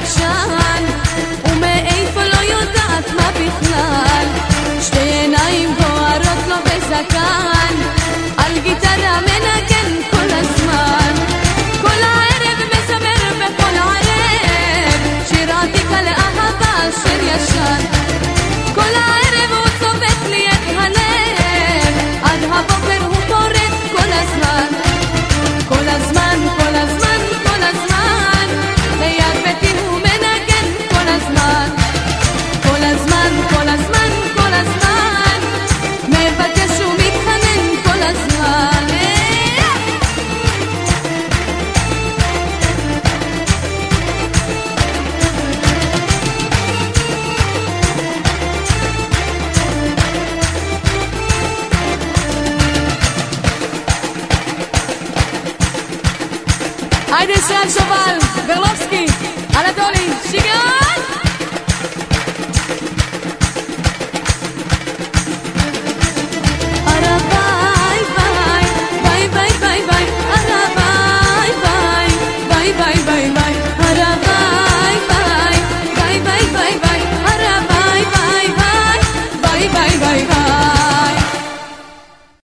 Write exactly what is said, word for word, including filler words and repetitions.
עקשן, ומאיפה לא יודעת מה בכלל, שתי עיניים בוערות לו בזקן, על גיטרה מנגן כל הזמן, כל הערב מזמר בכל ערב, שיר עתיק על אהבה אשר ישן, כל הערב הוא צובט לי את הלב, עד הבוקר הוא פורט כל הזמן, כל הזמן, כל הזמן, כל הזמן, ליד ביתי הוא מנגן כל הזמן, כל הזמן, כל הזמן, כל הזמן, מבקש ומתחנן כל הזמן. היידה ישראל שובל, ברלובסקי, על הדולי, שיגעון!